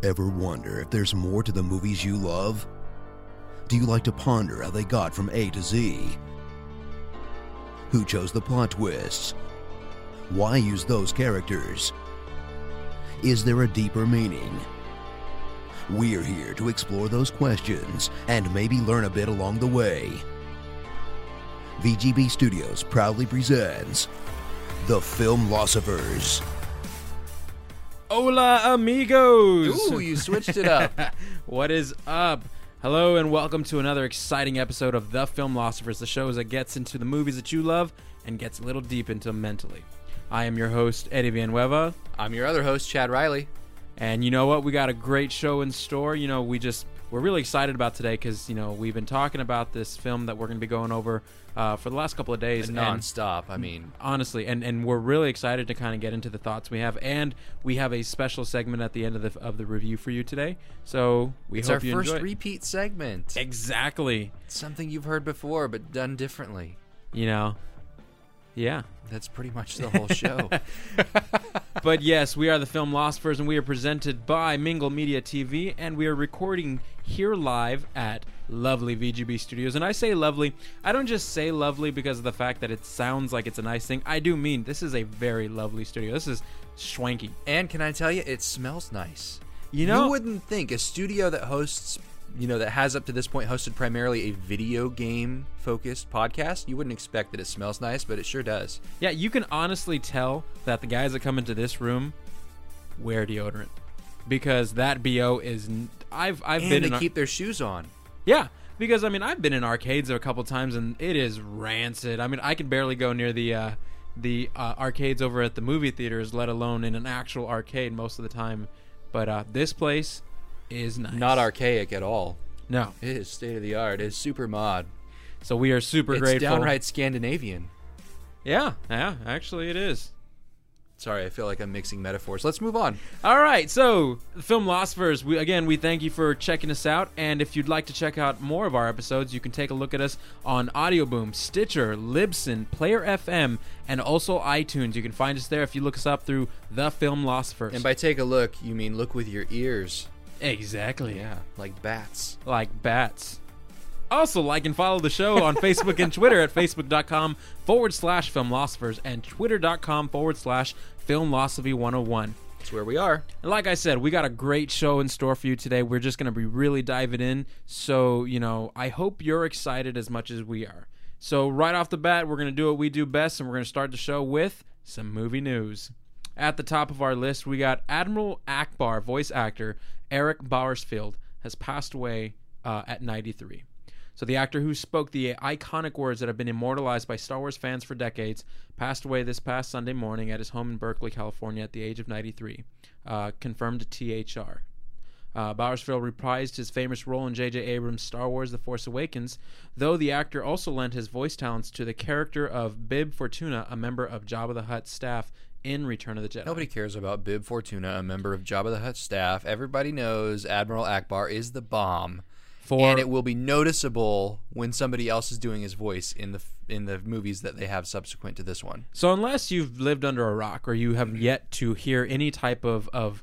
Ever wonder if there's more to the movies you love? Do you like to ponder how they got from A to Z? Who chose the plot twists? Why use those characters? Is there a deeper meaning? We're here to explore those questions and maybe learn a bit along the way. VGB Studios proudly presents The Filmlosophers. Hola, amigos! Ooh, you switched it up. What is up? Hello, and welcome to another exciting episode of The Filmlosophers, the show that gets into the movies that you love and gets a little deep into them mentally. I am your host, Eddie Villanueva. I'm your other host, Chad Riley. And you know what? We got a great show in store. You know, we're really excited about today because, you know, we've been talking about this film that we're going to be going over for the last couple of days. Non-stop, honestly, and we're really excited to kind of get into the thoughts we have. And we have a special segment at the end of the review for you today. So it's hope our you first enjoy. repeat segment. Exactly. It's something you've heard before, but done differently. You know, yeah. That's pretty much the whole show. But yes, we are the Filmlosophers, and we are presented by Mingle Media TV, and we are recording here live at lovely VGB Studios. And I say lovely, I don't just say lovely because of the fact that it sounds like it's a nice thing. I do mean this is a very lovely studio. This is swanky. And can I tell you, it smells nice. You know, you wouldn't think a studio that hosts, you know, that has up to this point hosted primarily a video game focused podcast, you wouldn't expect that it smells nice, but it sure does. Yeah, you can honestly tell that the guys that come into this room wear deodorant because that BO is. I've been. They keep their shoes on. Yeah, because I mean I've been in arcades a couple times and it is rancid. I mean I can barely go near the arcades over at the movie theaters, let alone in an actual arcade most of the time. But this place is nice. Not archaic at all. No, it is state of the art. It is super mod. So we are super grateful. It's downright Scandinavian. Yeah, actually it is. Sorry, I feel like I'm mixing metaphors. Let's move on. All right, so Filmlosophers, we thank you for checking us out, and if you'd like to check out more of our episodes, you can take a look at us on Audio Boom, Stitcher, Libsyn, Player FM, and also iTunes. You can find us there if you look us up through The Filmlosophers. And by take a look, you mean look with your ears. Exactly. Yeah, like bats. Like bats. Also, like and follow the show on Facebook and Twitter at facebook.com/Filmlosophers and twitter.com/Filmlosophy101. That's where we are. And like I said, we got a great show in store for you today. We're just going to be really diving in. So, you know, I hope you're excited as much as we are. So right off the bat, we're going to do what we do best, and we're going to start the show with some movie news. At the top of our list, we got Admiral Ackbar voice actor Eric Bauersfeld has passed away at 93. So the actor who spoke the iconic words that have been immortalized by Star Wars fans for decades passed away this past Sunday morning at his home in Berkeley, California at the age of 93, confirmed to THR. Bauersfeld reprised his famous role in J.J. Abrams' Star Wars The Force Awakens, though the actor also lent his voice talents to the character of Bib Fortuna, a member of Jabba the Hutt's staff in Return of the Jedi. Nobody cares about Bib Fortuna, a member of Jabba the Hutt's staff. Everybody knows Admiral Ackbar is the bomb. And it will be noticeable when somebody else is doing his voice in the movies that they have subsequent to this one. So unless you've lived under a rock or you have yet to hear any type of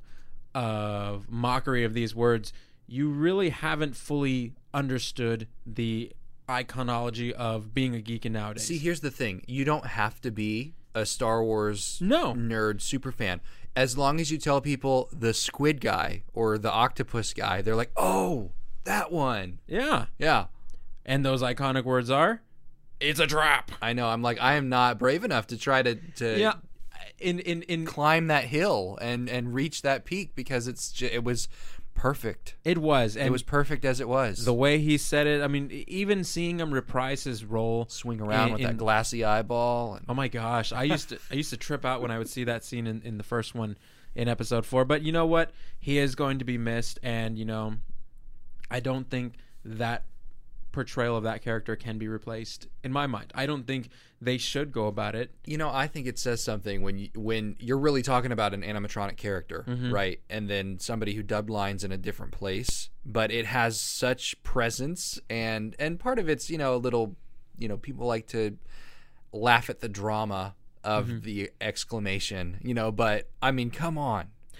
mockery of these words, you really haven't fully understood the iconology of being a geek in nowadays. See, here's the thing. You don't have to be a Star Wars nerd superfan. As long as you tell people the squid guy or the octopus guy, they're like, oh, that one. Yeah. Yeah. And those iconic words are, it's a trap. I know. I'm like, I am not brave enough to try to yeah. In climb that hill and reach that peak because it was perfect. It was. And it was perfect as it was. The way he said it, I mean, even seeing him reprise his role. Swing around with that glassy eyeball. Oh my gosh. I used to trip out when I would see that scene in the first one in episode 4. But you know what? He is going to be missed, and, you know, I don't think that portrayal of that character can be replaced in my mind. I don't think they should go about it. You know, I think it says something when you're really talking about an animatronic character, right? And then somebody who dubbed lines in a different place, but it has such presence and part of it's, you know, a little, you know, people like to laugh at the drama of the exclamation, you know, but I mean, come on.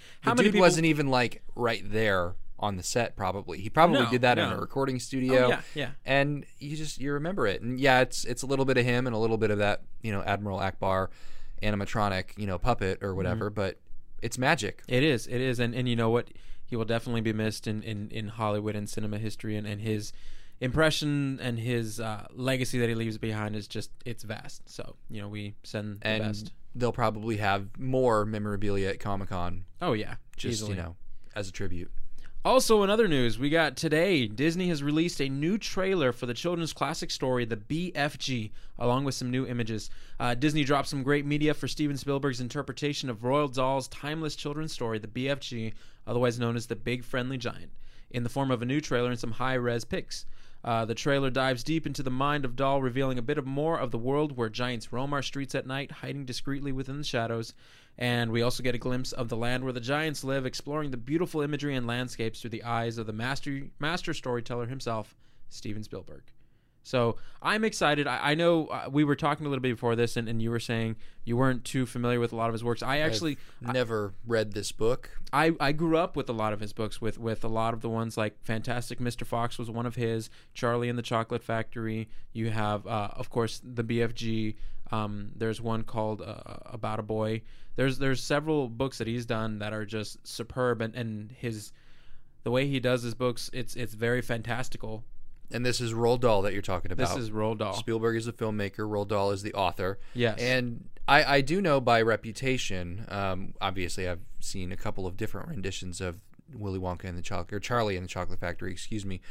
The dude wasn't even like right there on the set. Probably he probably did that in a recording studio. Oh, yeah. And you remember it, and yeah, it's a little bit of him and a little bit of that Admiral Akbar animatronic puppet or whatever, but it's magic. It is, and you know what? He will definitely be missed in Hollywood and cinema history, and his impression and his legacy that he leaves behind is it's vast. So we send the best. They'll probably have more memorabilia at Comic-Con. Oh yeah, just easily. As a tribute. Also, in other news, we got today, Disney has released a new trailer for the children's classic story, The BFG, along with some new images. Disney dropped some great media for Steven Spielberg's interpretation of Roald Dahl's timeless children's story, The BFG, otherwise known as The Big Friendly Giant, in the form of a new trailer and some high-res pics. The trailer dives deep into the mind of Dahl, revealing a bit more of the world where giants roam our streets at night, hiding discreetly within the shadows. And we also get a glimpse of the land where the giants live, exploring the beautiful imagery and landscapes through the eyes of the master storyteller himself, Steven Spielberg. So I'm excited. I know we were talking a little bit before this, and you were saying you weren't too familiar with a lot of his works. I've never read this book. I grew up with a lot of his books, with a lot of the ones like Fantastic Mr. Fox was one of his, Charlie and the Chocolate Factory. You have, of course, the BFG. There's one called About a Boy. There's several books that he's done that are just superb, and the way he does his books, it's very fantastical. And this is Roald Dahl that you're talking about. This is Roald Dahl. Spielberg is the filmmaker. Roald Dahl is the author. Yes. And I do know by reputation, obviously I've seen a couple of different renditions of Willy Wonka and Charlie and the Chocolate Factory, excuse me.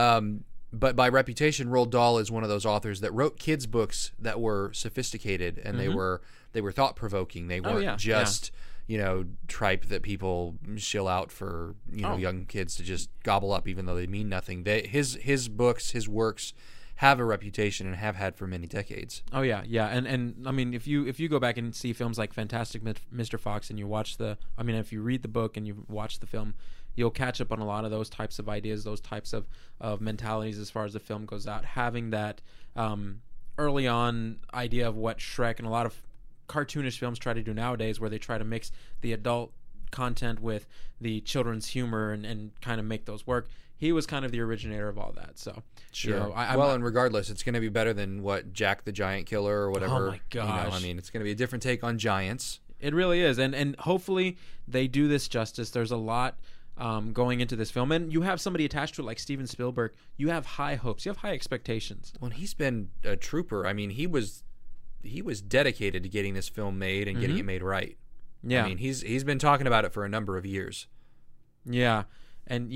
But by reputation, Roald Dahl is one of those authors that wrote kids' books that were sophisticated, and they were thought-provoking. They weren't just tripe that people shill out for young kids to just gobble up, even though they mean nothing. His books, his works, have a reputation and have had for many decades. Oh yeah, and I mean, if you go back and see films like Fantastic Mr. Fox and you watch if you read the book and you watch the film, you'll catch up on a lot of those types of ideas, those types of mentalities as far as the film goes out. Having that early on idea of what Shrek and a lot of cartoonish films try to do nowadays, where they try to mix the adult content with the children's humor and kind of make those work. He was kind of the originator of all that. So sure. And regardless, it's going to be better than what Jack the Giant Killer or whatever. Oh my gosh! It's going to be a different take on giants. It really is, and hopefully they do this justice. There's a lot going into this film, and you have somebody attached to it like Steven Spielberg. You have high hopes. You have high expectations. Well, he's been a trooper. I mean, he was dedicated to getting this film made and getting it made right. Yeah. I mean, he's been talking about it for a number of years. Yeah. And,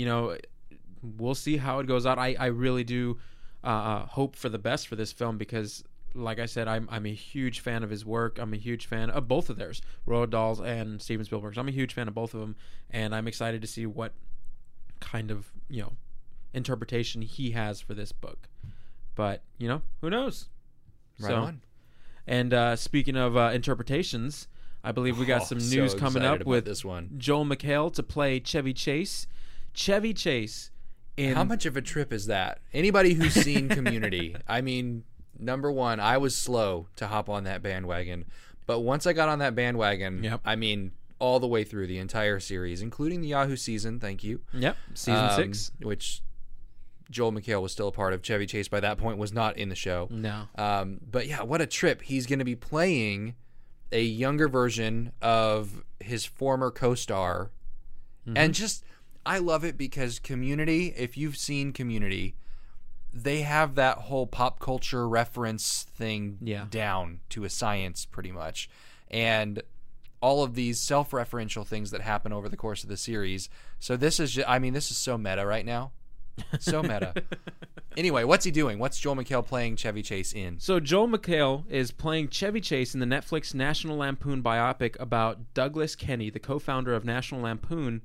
we'll see how it goes out. I really do hope for the best for this film because, like I said, I'm a huge fan of his work. I'm a huge fan of both of theirs, Roald Dahl's and Steven Spielberg's. I'm a huge fan of both of them, and I'm excited to see what kind of, interpretation he has for this book. But, who knows? Right on. And speaking of interpretations, I believe we got some news coming up with this one. Joel McHale to play Chevy Chase. Chevy Chase. How much of a trip is that? Anybody who's seen Community, I mean, number one, I was slow to hop on that bandwagon. But once I got on that bandwagon, I mean, all the way through the entire series, including the Yahoo season, thank you. Yep, season 6. Which Joel McHale was still a part of. Chevy Chase by that point was not in the show. No. But yeah, what a trip. He's going to be playing a younger version of his former co-star. And just, I love it because Community, if you've seen Community, they have that whole pop culture reference thing down to a science pretty much. And all of these self-referential things that happen over the course of the series. So this is this is so meta right now. So meta. Anyway, what's he doing? What's Joel McHale playing Chevy Chase in? So Joel McHale is playing Chevy Chase in the Netflix National Lampoon biopic about Douglas Kenney, the co-founder of National Lampoon.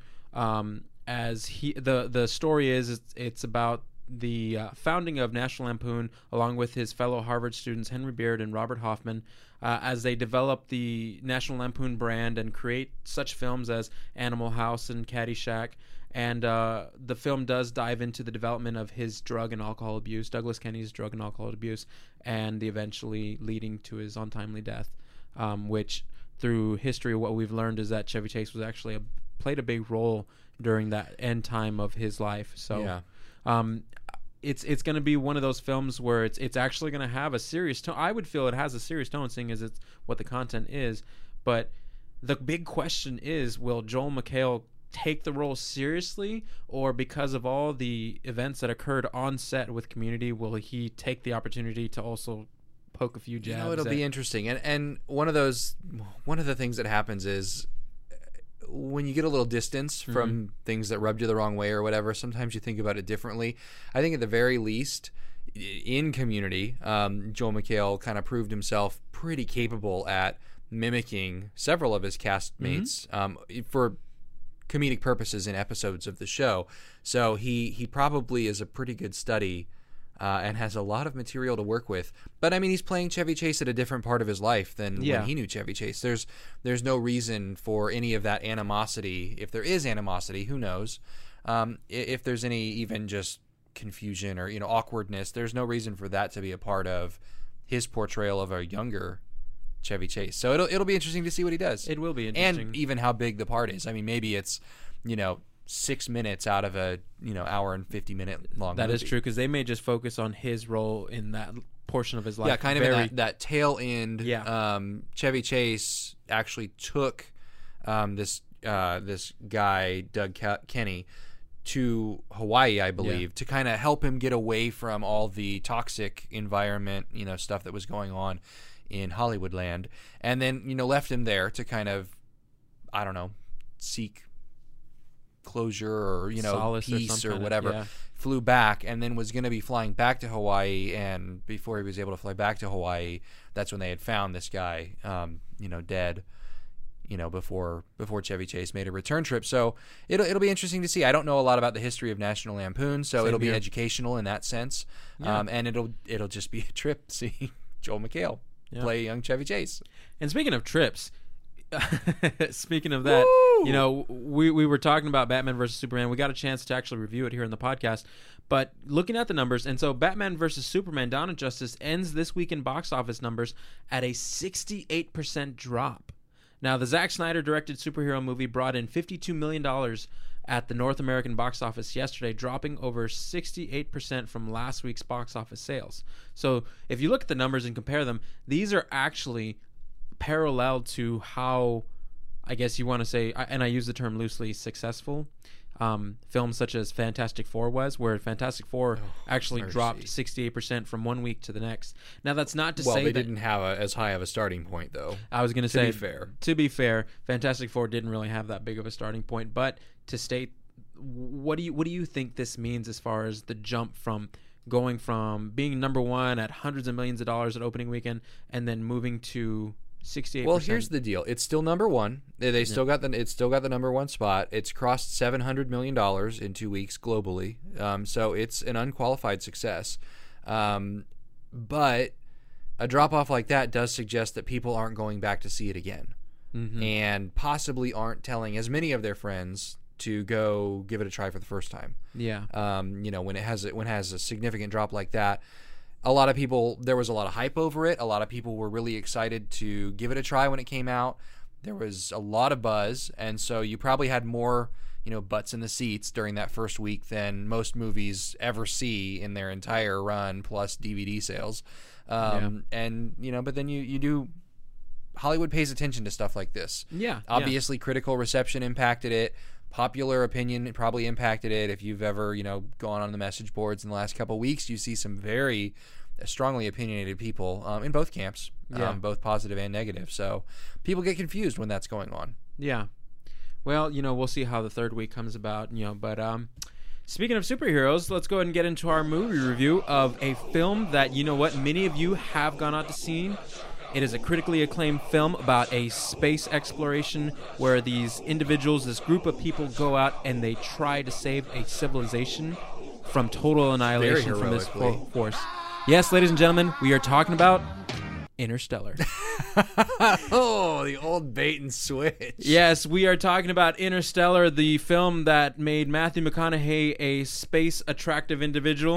As the story is, it's about the founding of National Lampoon, along with his fellow Harvard students Henry Beard and Robert Hoffman, as they develop the National Lampoon brand and create such films as Animal House and Caddyshack. And the film does dive into the development of his drug and alcohol abuse, Douglas Kenney's drug and alcohol abuse, and the eventually leading to his untimely death, which through history what we've learned is that Chevy Chase was actually played a big role during that end time of his life. So, Yeah. It's going to be one of those films where it's actually going to have a serious tone. I would feel it has a serious tone, seeing as it's what the content is. But the big question is, will Joel McHale take the role seriously, or because of all the events that occurred on set with Community, will he take the opportunity to also poke a few jabs? It'll be interesting. And one of the things that happens is, when you get a little distance from things that rubbed you the wrong way or whatever, sometimes you think about it differently. I think at the very least, in Community, Joel McHale kind of proved himself pretty capable at mimicking several of his castmates for comedic purposes in episodes of the show. So he probably is a pretty good study and has a lot of material to work with. But I mean, he's playing Chevy Chase at a different part of his life than when he knew Chevy Chase. There's no reason for any of that animosity. If there is animosity, who knows? If there's any even just confusion or awkwardness, there's no reason for that to be a part of his portrayal of a younger Chevy Chase. So it'll be interesting to see what he does. It will be interesting, and even how big the part is. I mean, maybe it's 6 minutes out of a hour and 50-minute long That movie. is true, because they may just focus on his role in that portion of his life. Yeah, kind of in that tail end. Yeah. Chevy Chase actually took this guy, Doug Kenny, to Hawaii, I believe, to kind of help him get away from all the toxic environment, stuff that was going on in Hollywood land, and then left him there to kind of, I don't know, seek closure or Solace peace or some whatever. kind of, Flew back and then was going to be flying back to Hawaii, and before he was able to fly back to Hawaii, that's when they had found this guy dead before Chevy Chase made a return trip. So it'll be interesting to see. I don't know a lot about the history of National Lampoon, so it'll be educational in that sense. And it'll just be a trip seeing Joel McHale play young Chevy Chase. And speaking of trips, speaking of that, we were talking about Batman versus Superman. We got a chance to actually review it here in the podcast. But looking at the numbers, and so Batman versus Superman: Dawn of Justice ends this week in box office numbers at a 68% drop. Now, the Zack Snyder directed superhero movie brought in $52 million at the North American box office yesterday, dropping over 68% from last week's box office sales. So if you look at the numbers and compare them, these are actually parallel to how, I guess you want to say, and I use the term loosely, successful films such as Fantastic Four was, where Fantastic Four actually dropped 68% from one week to the next. Now, that's not to say they that didn't have as high of a starting point, though. I was going to say, to be fair, Fantastic Four didn't really have that big of a starting point. But to state, what do you think this means as far as the jump from going from being number one at hundreds of millions of dollars at opening weekend and then moving to 68%? Well, here's the deal. It's still number one. They still got it's still got the number one spot. It's crossed $700 million in 2 weeks globally. So it's an unqualified success. But a drop off like that does suggest that people aren't going back to see it again, and possibly aren't telling as many of their friends to go give it a try for the first time. Yeah. When it has a significant drop like that. A lot of people, there was a lot of hype over it. A lot of people were really excited to give it a try when it came out. There was a lot of buzz, and so you probably had more, butts in the seats during that first week than most movies ever see in their entire run, plus DVD sales. And, but then you do, Hollywood pays attention to stuff like this. Yeah. Obviously, critical reception impacted it. Popular opinion probably impacted it. If you've ever, gone on the message boards in the last couple of weeks, you see some very strongly opinionated people in both camps, both positive and negative. So people get confused when that's going on. Yeah. Well, we'll see how the third week comes about, but speaking of superheroes, let's go ahead and get into our movie review of a film that, many of you have gone out to see. It is a critically acclaimed film about a space exploration where these individuals, this group of people, go out and they try to save a civilization from total annihilation from this force. Yes, ladies and gentlemen, we are talking about Interstellar. Oh, the old bait and switch. Yes, we are talking about Interstellar, the film that made Matthew McConaughey a space attractive individual.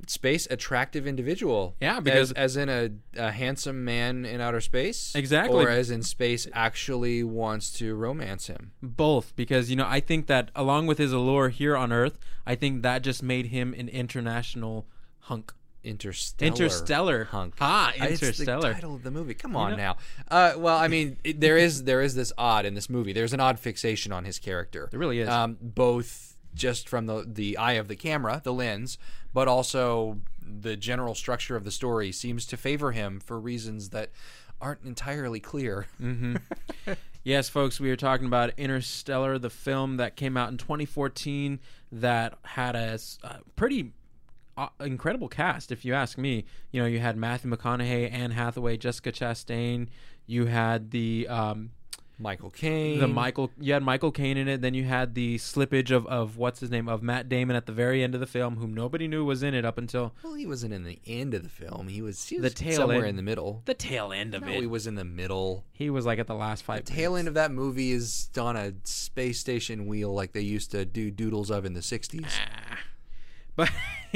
space attractive individual. Yeah, because as in a handsome man in outer space, exactly, or as in space actually wants to romance him. Both, because I think that along with his allure here on Earth, I think that just made him an international hunk. Interstellar hunk. Interstellar. It's the title of the movie. Come on now. Well, I mean, there is this odd in this movie. There's an odd fixation on his character. There really is. Both just from the eye of the camera, the lens, but also the general structure of the story seems to favor him for reasons that aren't entirely clear. Mm-hmm. Yes, folks, we are talking about Interstellar, the film that came out in 2014 that had a pretty incredible cast, if you ask me. You had Matthew McConaughey, Anne Hathaway, Jessica Chastain. You had the Michael Caine. You had Michael Caine in it. Then you had the slippage of what's his name, of Matt Damon at the very end of the film, whom nobody knew was in it up until. Well, he wasn't in the end of the film. He was the tail somewhere end, in the middle. The tail end of it. He was in the middle. He was like at the last 5 minutes. The tail end of that movie is on a space station wheel like they used to do doodles of in the 60s. But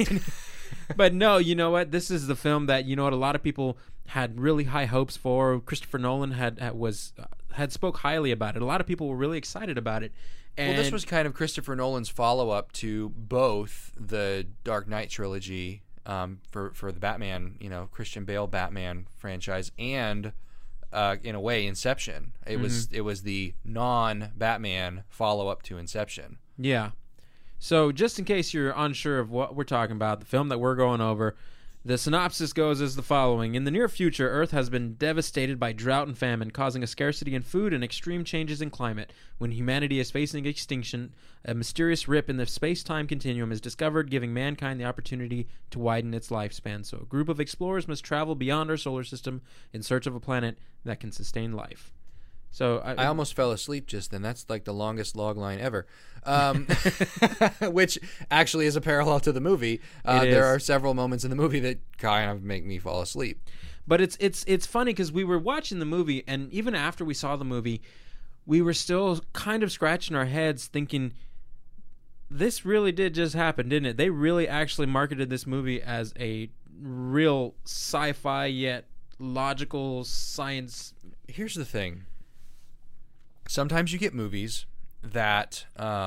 but no, you know what? This is the film that a lot of people had really high hopes for. Christopher Nolan had spoke highly about it. A lot of people were really excited about it. And this was kind of Christopher Nolan's follow-up to both the Dark Knight trilogy for the Batman, Christian Bale Batman franchise, and in a way Inception. It was the non-Batman follow-up to Inception. Yeah. So just in case you're unsure of what we're talking about, the film that we're going over, the synopsis goes as the following. In the near future, Earth has been devastated by drought and famine, causing a scarcity in food and extreme changes in climate. When humanity is facing extinction, a mysterious rip in the space-time continuum is discovered, giving mankind the opportunity to widen its lifespan. So a group of explorers must travel beyond our solar system in search of a planet that can sustain life. So I almost fell asleep just then. That's like the longest log line ever, which actually is a parallel to the movie. There are several moments in the movie that kind of make me fall asleep. But it's funny because we were watching the movie, and even after we saw the movie, we were still kind of scratching our heads thinking, this really did just happen, didn't it? They really actually marketed this movie as a real sci-fi yet logical science. Here's the thing. Sometimes you get movies that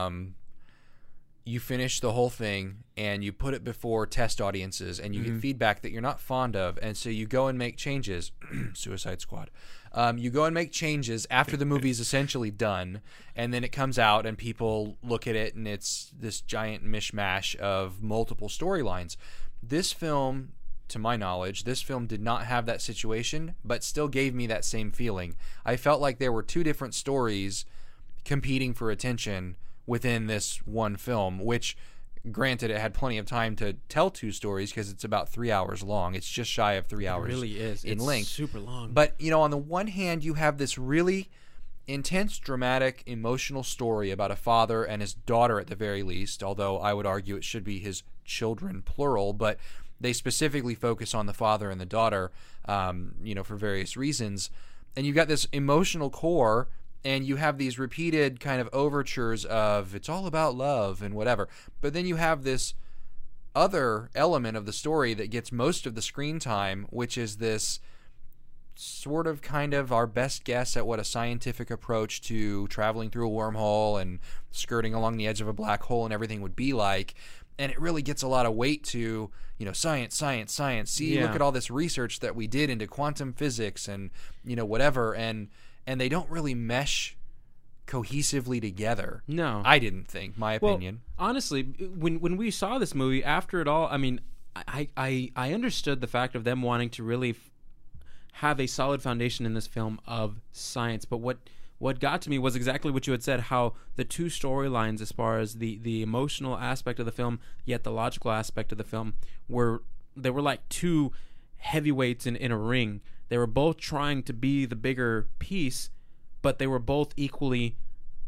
you finish the whole thing and you put it before test audiences and you get feedback that you're not fond of, and so you go and make changes. Suicide Squad. You go and make changes after the movie's essentially done, and then it comes out and people look at it and it's this giant mishmash of multiple storylines. This film, to my knowledge, this film did not have that situation, but still gave me that same feeling. I felt like there were two different stories competing for attention within this one film, which, granted, it had plenty of time to tell two stories because it's about 3 hours long. It's just shy of 3 hours. It really is. In length. Super long. But, on the one hand, you have this really intense, dramatic, emotional story about a father and his daughter at the very least, although I would argue it should be his children, plural, but they specifically focus on the father and the daughter, for various reasons. And you've got this emotional core, and you have these repeated kind of overtures of it's all about love and whatever. But then you have this other element of the story that gets most of the screen time, which is this sort of kind of our best guess at what a scientific approach to traveling through a wormhole and skirting along the edge of a black hole and everything would be like. And it really gets a lot of weight to, science. See, look at all this research that we did into quantum physics and, whatever. And they don't really mesh cohesively together. No. I didn't think, my opinion. Honestly, when we saw this movie, after it all, I mean, I understood the fact of them wanting to really have a solid foundation in this film of science. But what got to me was exactly what you had said, how the two storylines, as far as the emotional aspect of the film, yet the logical aspect of the film, were like two heavyweights in a ring. They were both trying to be the bigger piece, but they were both equally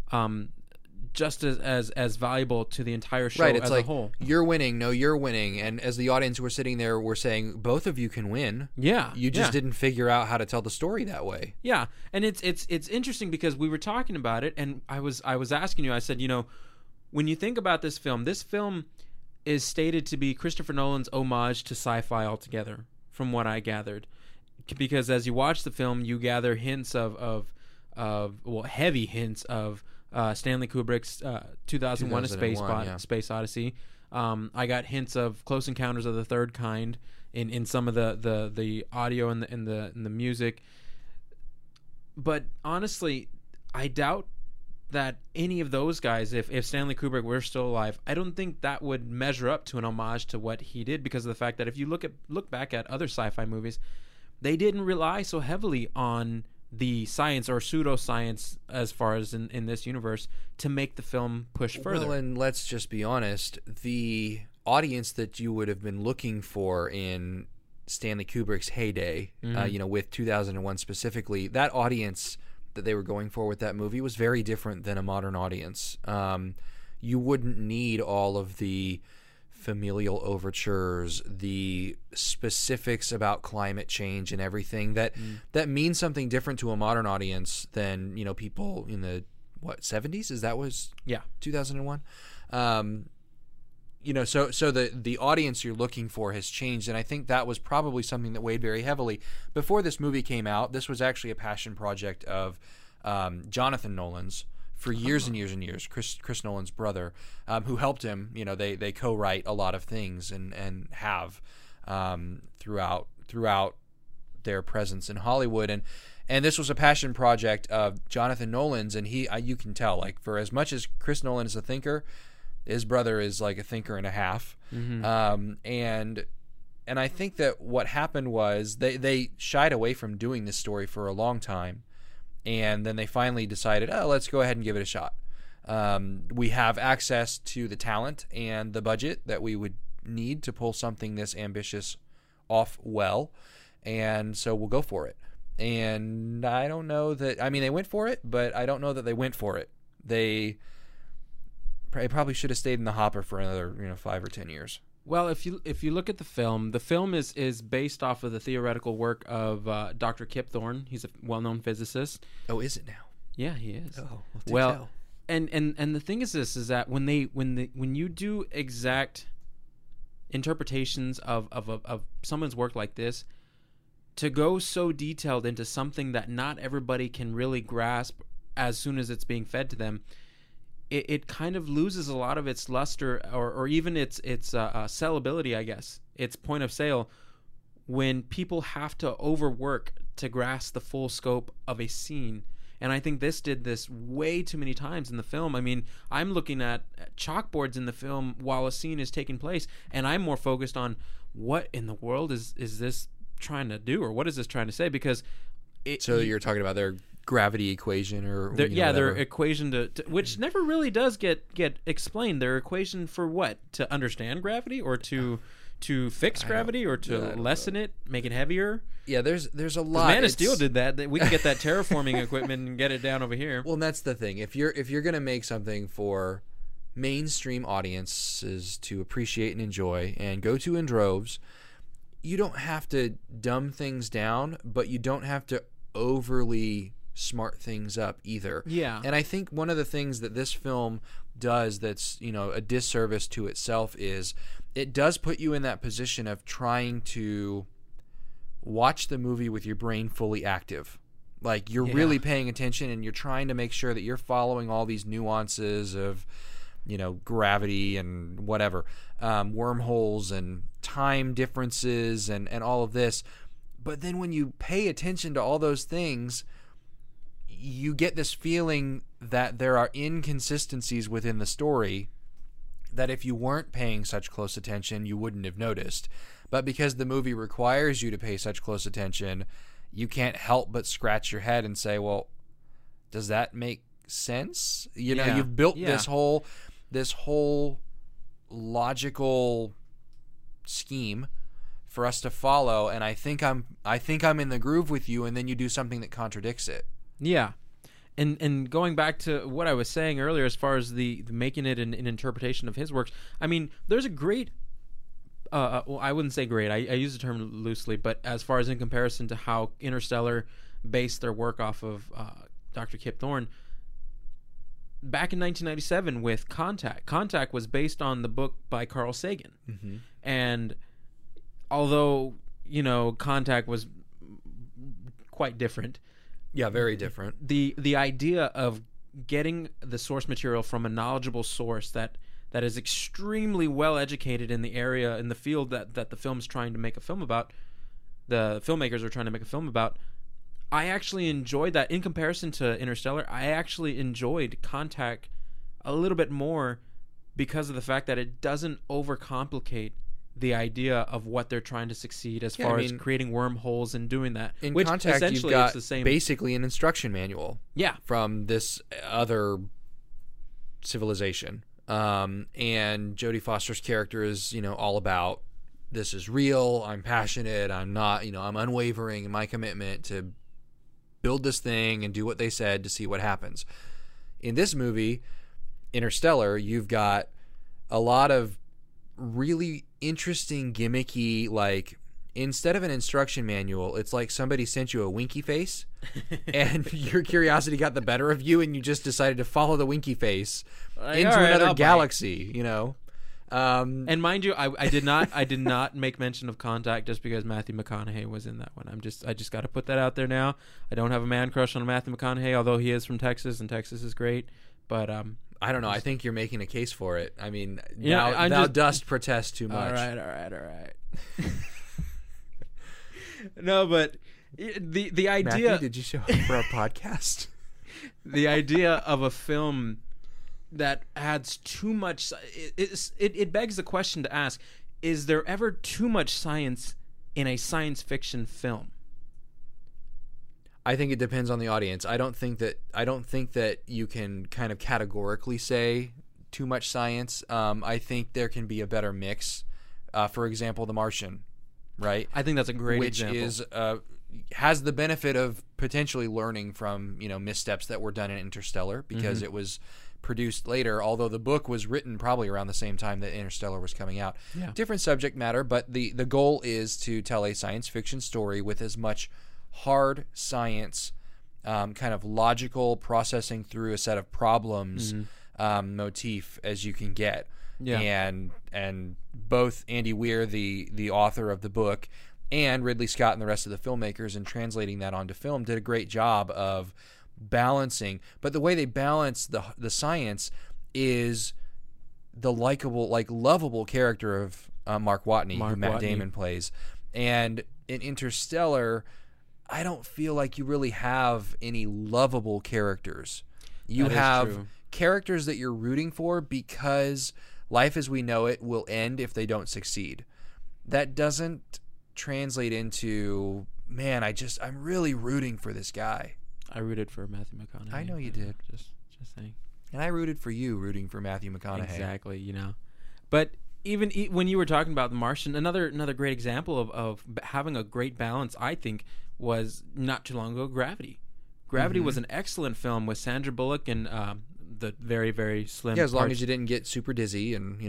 just as valuable to the entire show it's as like, a whole. You're winning, no, you're winning. And as the audience were sitting there, we're saying, both of you can win. Yeah. You just didn't figure out how to tell the story that way. Yeah. And it's interesting because we were talking about it, and I was asking you, I said, when you think about this film is stated to be Christopher Nolan's homage to sci-fi altogether, from what I gathered. Because as you watch the film, you gather hints of heavy hints of Stanley Kubrick's 2001: Space Odyssey. I got hints of Close Encounters of the Third Kind in some of the audio and the music. But honestly, I doubt that any of those guys, if Stanley Kubrick were still alive, I don't think that would measure up to an homage to what he did, because of the fact that if you look back at other sci-fi movies, they didn't rely so heavily on the science or pseudoscience, as far as in this universe, to make the film push further. Well, and let's just be honest, the audience that you would have been looking for in Stanley Kubrick's heyday, with 2001 specifically, that audience that they were going for with that movie was very different than a modern audience. You wouldn't need all of the familial overtures, the specifics about climate change and everything that means something different to a modern audience than people in the 70s. Is that was 2001. So the audience you're looking for has changed, and I think that was probably something that weighed very heavily. Before this movie came out, this was actually a passion project of Jonathan Nolan's for years and years and years. Chris Nolan's brother, who helped him. They co-write a lot of things and have throughout their presence in Hollywood, and this was a passion project of Jonathan Nolan's, and you can tell, like, for as much as Chris Nolan is a thinker, his brother is like a thinker and a half. And I think that what happened was they shied away from doing this story for a long time, and then they finally decided, let's go ahead and give it a shot. We have access to the talent and the budget that we would need to pull something this ambitious off well, and so we'll go for it. And I don't know that, they went for it, but I don't know that they went for it. They probably should have stayed in the hopper for another 5 or 10 years. Well, if you look at the film is based off of the theoretical work of Dr. Kip Thorne. He's a well-known physicist. Oh, is it now? Yeah, he is. Oh, well, and the thing is this, is that when you do exact interpretations of someone's work like this, to go so detailed into something that not everybody can really grasp as soon as it's being fed to them, it kind of loses a lot of its luster, or even its sellability, I guess, its point of sale, when people have to overwork to grasp the full scope of a scene. And I think this did this way too many times in the film. I'm looking at chalkboards in the film while a scene is taking place, and I'm more focused on what in the world is this trying to do, or what is this trying to say? Because you're talking about their gravity equation, or their equation to which never really does get explained. Their equation for what? To understand gravity, or to fix gravity, or to lessen it, make it heavier? Yeah, there's a lot. Man of Steel did that. We can get that terraforming equipment and get it down over here. Well, and that's the thing. If you're gonna make something for mainstream audiences to appreciate and enjoy and go to in droves, you don't have to dumb things down, but you don't have to overly smart things up either. Yeah. And I think one of the things that this film does that's, a disservice to itself is it does put you in that position of trying to watch the movie with your brain fully active. Like, you're really paying attention, and you're trying to make sure that you're following all these nuances of, gravity and whatever, wormholes and time differences and all of this. But then when you pay attention to all those things, you get this feeling that there are inconsistencies within the story that if you weren't paying such close attention, you wouldn't have noticed. But because the movie requires you to pay such close attention, you can't help but scratch your head and say, well, does that make sense? You've built this whole logical scheme for us to follow, and I think I'm in the groove with you, and then you do something that contradicts it. Yeah. And going back to what I was saying earlier, as far as the making it an interpretation of his works, there's a great well, I wouldn't say great, I use the term loosely, but as far as in comparison to how Interstellar based their work off of Dr. Kip Thorne, back in 1997 with Contact. Contact was based on the book by Carl Sagan. Mm-hmm. And although, Contact was quite different. Yeah, very different. The idea of getting the source material from a knowledgeable source that is extremely well educated in the area, in the field that the film's trying to make a film about, the filmmakers are trying to make a film about, I actually enjoyed that. In comparison to Interstellar, I actually enjoyed Contact a little bit more because of the fact that it doesn't overcomplicate the idea of what they're trying to succeed as far as creating wormholes and doing that. In which Contact, essentially you've got it's the same. basically an instruction manual. Yeah. From this other civilization. And Jodie Foster's character is, all about, this is real, I'm passionate, I'm not, I'm unwavering in my commitment to build this thing and do what they said to see what happens. In this movie, Interstellar, you've got a lot of really interesting, gimmicky, like, instead of an instruction manual, it's like somebody sent you a winky face and your curiosity got the better of you and you just decided to follow the winky face into another galaxy, And mind you, I did not make mention of Contact just because Matthew McConaughey was in that one. I just got to put that out there now. I don't have a man crush on Matthew McConaughey, although he is from Texas and Texas is great. But I don't know. I think you're making a case for it. I mean, thou dost protest too much. All right. No, but the idea. Matthew, did you show up for our podcast? The idea of a film that adds too much, it begs the question to ask: is there ever too much science in a science fiction film? I think it depends on the audience. I don't think that you can kind of categorically say too much science. I think there can be a better mix. For example, The Martian, right? I think that's a great example. Which has the benefit of potentially learning from missteps that were done in Interstellar because it was produced later, although the book was written probably around the same time that Interstellar was coming out. Yeah. Different subject matter, but the goal is to tell a science fiction story with as much hard science, kind of logical processing through a set of problems motif as you can get. Yeah. And both Andy Weir, the author of the book, and Ridley Scott and the rest of the filmmakers in translating that onto film did a great job of balancing. But the way they balance the science is the likable, lovable character of Mark Watney, who Matt Damon plays. And in Interstellar, I don't feel like you really have any lovable characters. You have characters that you're rooting for because life as we know it will end if they don't succeed. That doesn't translate into, man, I'm really rooting for this guy. I rooted for Matthew McConaughey. I know you did. Just saying. And I rooted for you rooting for Matthew McConaughey. Exactly, But even when you were talking about The Martian, another great example of having a great balance, I think, was not too long ago, Gravity. Gravity was an excellent film with Sandra Bullock and the very, very slim. Yeah, as long as you didn't get super dizzy and,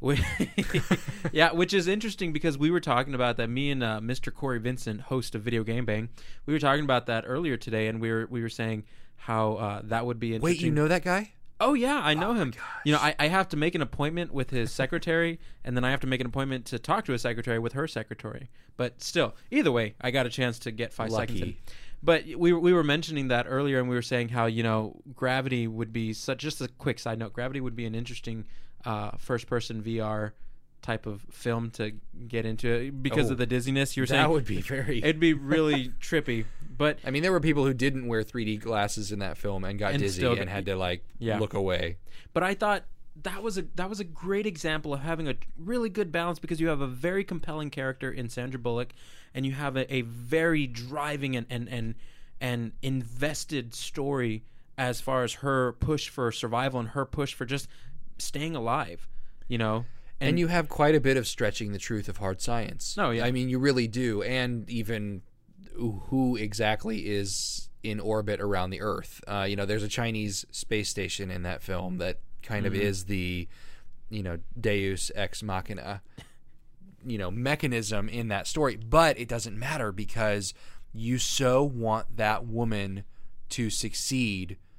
Yeah, which is interesting because we were talking about that. Me and Mr. Corey Vincent, host of Video Game Bang, we were talking about that earlier today, and we were saying how that would be interesting. Wait, you know that guy? Oh, yeah, I know him. I have to make an appointment with his secretary, and then I have to make an appointment to talk to his secretary with her secretary. But still, either way, I got a chance to get 5 seconds in. But we were mentioning that earlier, and we were saying how, Gravity would be just a quick side note, Gravity would be an interesting first-person VR type of film to get into because of the dizziness. You were saying that would be it'd be really trippy. But I mean, there were people who didn't wear 3D glasses in that film and got dizzy and had to look away. But I thought that was a great example of having a really good balance because you have a very compelling character in Sandra Bullock, and you have a very driving and invested story as far as her push for survival and her push for just staying alive, And you have quite a bit of stretching the truth of hard science. Oh, yeah. I mean, you really do. And even who exactly is in orbit around the Earth. There's a Chinese space station in that film that kind of is the, Deus ex machina, mechanism in that story. But it doesn't matter because you so want that woman to succeed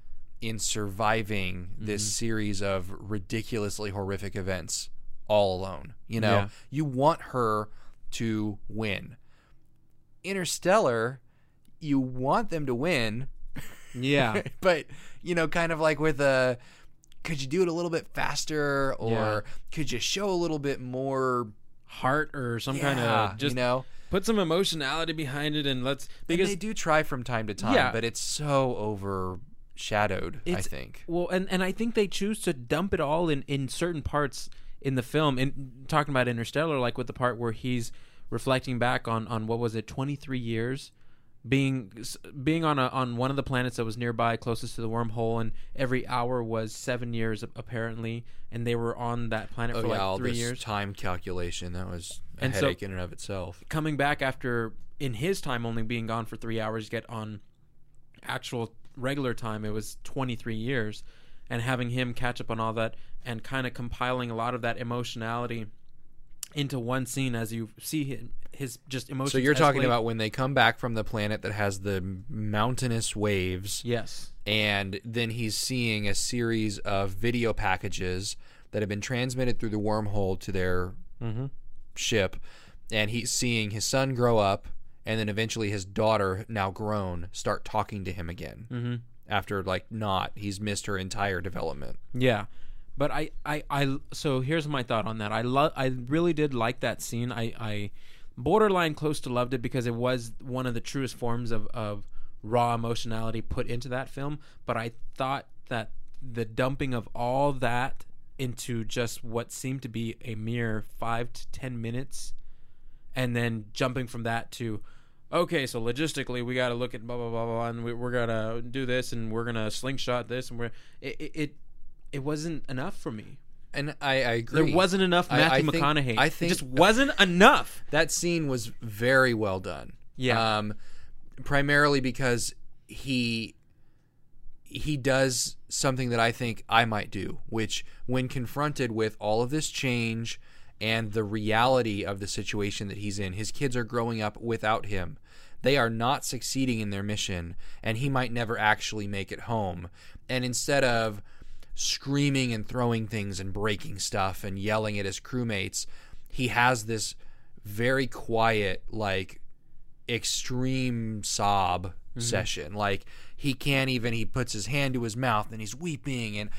in surviving this series of ridiculously horrific events all alone. You know, Yeah. you want her to win. Interstellar, you want them to win, Yeah. but you know, kind of like with could you do it a little bit faster, or Yeah. could you show a little bit more Heart or some kind of just you know? put some emotionality behind it, and let's And because they do try from time to time, Yeah. but it's so overshadowed, I think. Well, and I think they choose to dump it all in certain parts in the film. And talking about Interstellar, like with the part where he's reflecting back on what was it, 23 years being on one of the planets that was nearby, closest to the wormhole, and every hour was 7 years apparently, and they were on that planet for all 3 this years. time calculation, that was a And so- headache in and of itself. Coming back after, in his time, only being gone for 3 hours, get on actual regular time, it was 23 years, and having him catch up on all that and kind of compiling a lot of that emotionality into one scene as you see his just emotions. So you're talking escalate. about when they come back from the planet that has the mountainous waves, Yes. and then he's seeing a series of video packages that have been transmitted through the wormhole to their ship, and he's seeing his son grow up, and then eventually his daughter, now grown, start talking to him again after he's missed her entire development. Yeah. But I so here's my thought on that. I really did like that scene. I borderline close to loved it because it was one of the truest forms of raw emotionality put into that film. But I thought that the dumping of all that into just what seemed to be a mere 5 to 10 minutes, and then jumping from that to, okay, so logistically we got to look at blah blah blah blah, and we're gonna do this, and we're gonna slingshot this, and it wasn't enough for me. And I agree. There wasn't enough Matthew McConaughey. I think it just wasn't enough. that scene was very well done. Yeah. Primarily because he does something that I think I might do, which when confronted with all of this change and the reality of the situation that he's in, his kids are growing up without him. They are not succeeding in their mission, and he might never actually make it home. And instead of screaming and throwing things and breaking stuff and yelling at his crewmates, he has this very quiet, extreme sob session. He can't even, he puts his hand to his mouth and he's weeping, and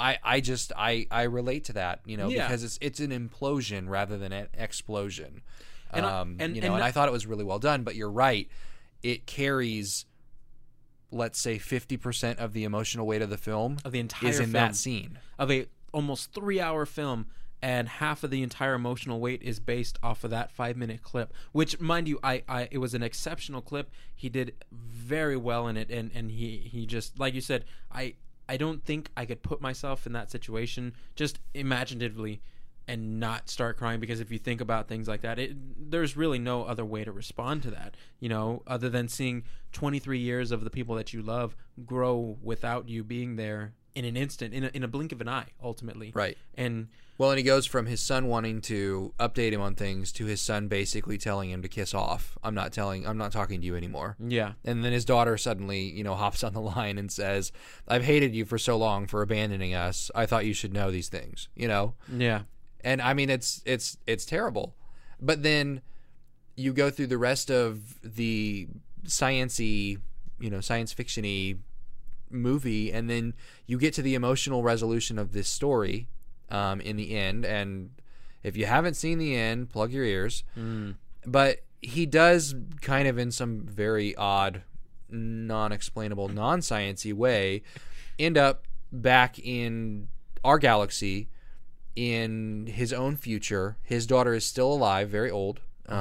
I relate to that, Yeah. because it's an implosion rather than an explosion. And I thought it was really well done, but you're right, it carries, let's say, 50% of the emotional weight of the film Of the entire is in film. that scene. Of a almost 3-hour film, and half of the entire emotional weight is based off of that 5-minute clip, which, mind you, it was an exceptional clip. He did very well in it, and he just, like you said, I don't think I could put myself in that situation just imaginatively and not start crying, because if you think about things like that, there's really no other way to respond to that, other than seeing 23 years of the people that you love grow without you being there in an instant, in a blink of an eye, ultimately. Right. And Well, and he goes from his son wanting to update him on things to his son basically telling him to kiss off. I'm not talking to you anymore. yeah, And then his daughter suddenly, hops on the line and says, I've hated you for so long for abandoning us. I thought you should know these things, yeah, And I mean, it's terrible. But then you go through the rest of the science-y, science fiction-y movie, and then you get to the emotional resolution of this story in the end. And if you haven't seen the end, plug your ears. But he does, kind of in some very odd, non-explainable, non-science-y way, end up back in our galaxy in his own future. His daughter is still alive, very old.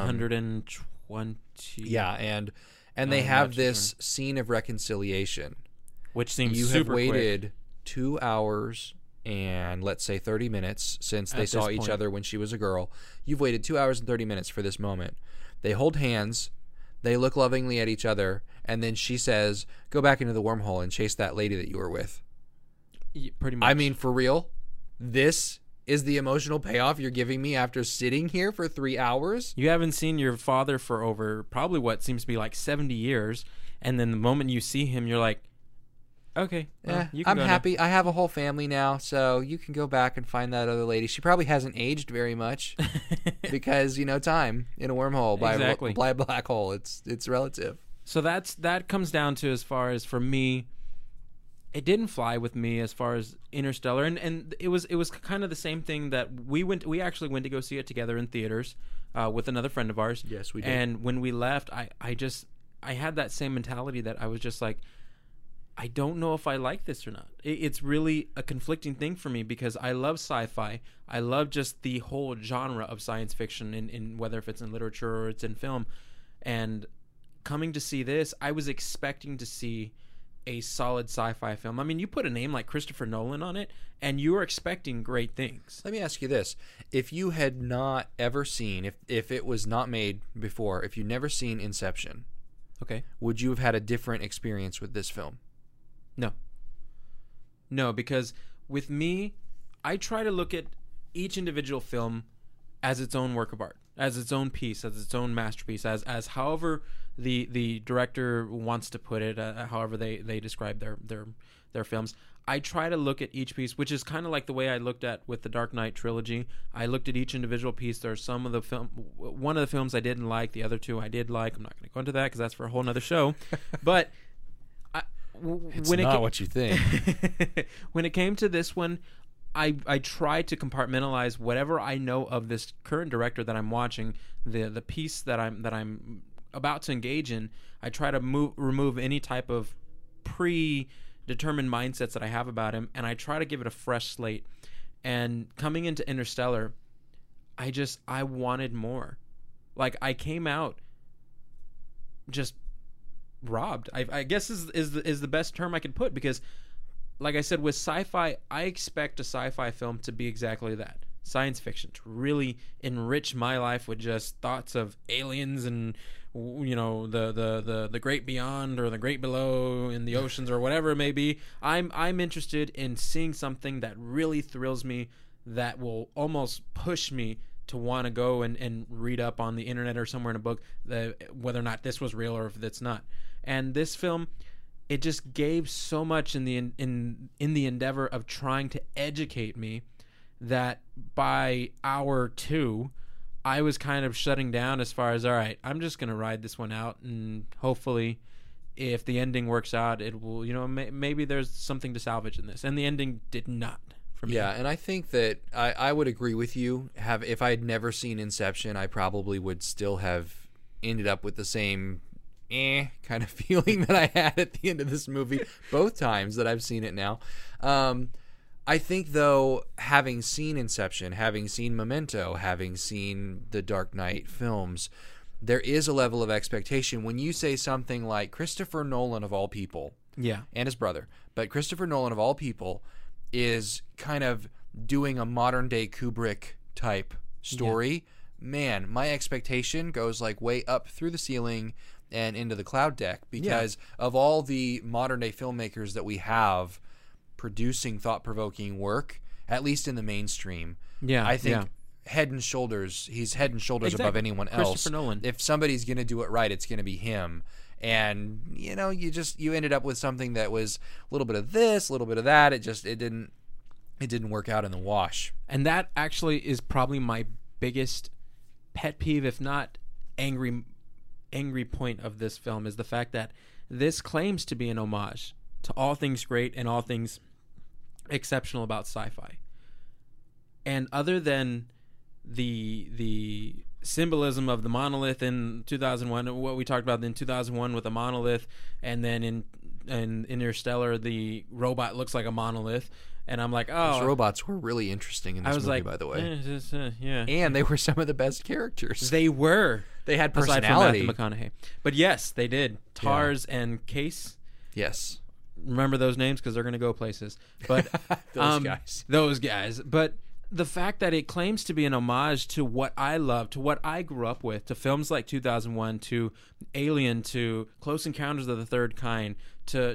120. Yeah, and they I'm have not this scene of reconciliation. which seems You have super waited quick. 2 hours and, let's say, 30 minutes since they At saw this each point. other when she was a girl. You've waited 2 hours and 30 minutes for this moment. They hold hands. They look lovingly at each other. And then she says, go back into the wormhole and chase that lady that you were with. Pretty much. I mean, for real? This is the emotional payoff you're giving me after sitting here for 3 hours? you haven't seen your father for over probably what seems to be like 70 years, and then the moment you see him, you're like, Okay. Well, Yeah, you can I'm go now. happy. I have a whole family now, so you can go back and find that other lady. She probably hasn't aged very much because time in a wormhole Exactly. by a black hole. It's relative. So that comes down to, as far as for me, it didn't fly with me as far as Interstellar, and it was kind of the same thing that we actually went to go see it together in theaters with another friend of ours. Yes, we did. And when we left, I had that same mentality that I was just like, I don't know if I like this or not. It's really a conflicting thing for me because I love sci-fi. I love just the whole genre of science fiction, in whether if it's in literature or it's in film. And coming to see this, I was expecting to see a solid sci-fi film. I mean, you put a name like Christopher Nolan on it, and you were expecting great things. Let me ask you this. If you had not ever seen, if it was not made before, if you'd never seen Inception, Okay. would you have had a different experience with this film? No, because with me, I try to look at each individual film as its own work of art, as its own piece, as its own masterpiece, as however the director wants to put it, however they describe their films. I try to look at each piece, which is kind of like the way I looked at with the Dark Knight trilogy. I looked at each individual piece. There's one of the films I didn't like, the other two I did like. I'm not going to go into that because that's for a whole nother show. But What you think. when it came to this one, I tried to compartmentalize whatever I know of this current director that I'm watching, the piece that I'm about to engage in. I try to remove any type of predetermined mindsets that I have about him, and I try to give it a fresh slate. And coming into Interstellar, I wanted more. Like, I came out just robbed, I guess is the best term I could put, because like I said, with sci-fi, I expect a sci-fi film to be exactly that, science fiction, to really enrich my life with just thoughts of aliens and the great beyond or the great below in the oceans or whatever it may be. I'm interested in seeing something that really thrills me, that will almost push me to want to go and read up on the internet or somewhere in a book whether or not this was real or if it's not. And this film, it just gave so much in the endeavor of trying to educate me that by hour 2, I was kind of shutting down as far as, all right, I'm just going to ride this one out, and hopefully if the ending works out, it will, maybe there's something to salvage in this. And the ending did not for me. Yeah, and I think that I would agree with you. If I had never seen Inception, I probably would still have ended up with the same kind of feeling that I had at the end of this movie both times that I've seen it now. I think, though, having seen Inception, having seen Memento, having seen the Dark Knight films, there is a level of expectation when you say something like Christopher Nolan of all people, Yeah. and his brother, but Christopher Nolan of all people is kind of doing a modern day Kubrick type story. Yeah. Man, my expectation goes like way up through the ceiling and into the cloud deck because of all the modern day filmmakers that we have producing thought-provoking work, at least in the mainstream. Yeah, I think he's head and shoulders above anyone else. Christopher Nolan. If somebody's going to do it right, it's going to be him. And you ended up with something that was a little bit of this, a little bit of that. It didn't work out in the wash. And that actually is probably my biggest pet peeve, if not angry point of this film, is the fact that this claims to be an homage to all things great and all things exceptional about sci-fi. And other than the symbolism of the monolith in 2001, what we talked about in 2001 with the monolith, and then in Interstellar, the robot looks like a monolith. And I'm like, oh. Those robots were really interesting in this movie, by the way. Yeah. And they were some of the best characters. They were. They had personality. Aside from Matthew McConaughey. But yes, they did. Tars and Case. Yes. Remember those names because they're going to go places. But Those guys. But the fact that it claims to be an homage to what I love, to what I grew up with, to films like 2001, to Alien, to Close Encounters of the Third Kind, to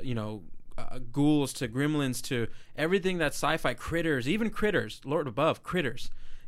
ghouls, to gremlins, to everything that's sci-fi, Critters, even Critters, Lord Above, Critters.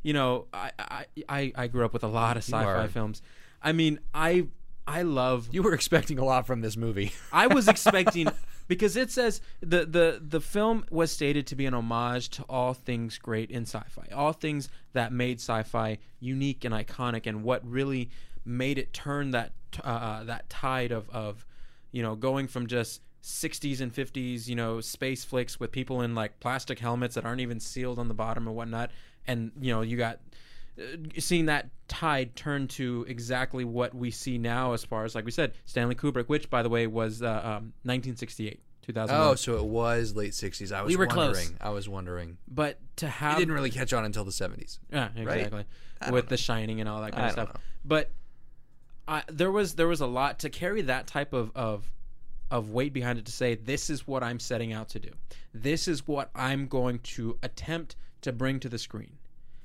I grew up with a lot of sci-fi films. I mean, I love. You were expecting a lot from this movie. I was expecting because it says the film was stated to be an homage to all things great in sci-fi, all things that made sci-fi unique and iconic, and what really made it turn that tide of going from just 60s and 50s space flicks with people in like plastic helmets that aren't even sealed on the bottom and whatnot, and you got seeing that tide turn to exactly what we see now, as far as, like we said, Stanley Kubrick, which by the way was 1968, 2001. Oh, so it was late 60s. We were close. I was wondering. But to have, It didn't really catch on until the 70s. yeah, exactly, Right? with The Shining and all that kind of stuff. know. But there was a lot to carry that type of weight behind it, to say this is what I'm setting out to do. This is what I'm going to attempt to bring to the screen.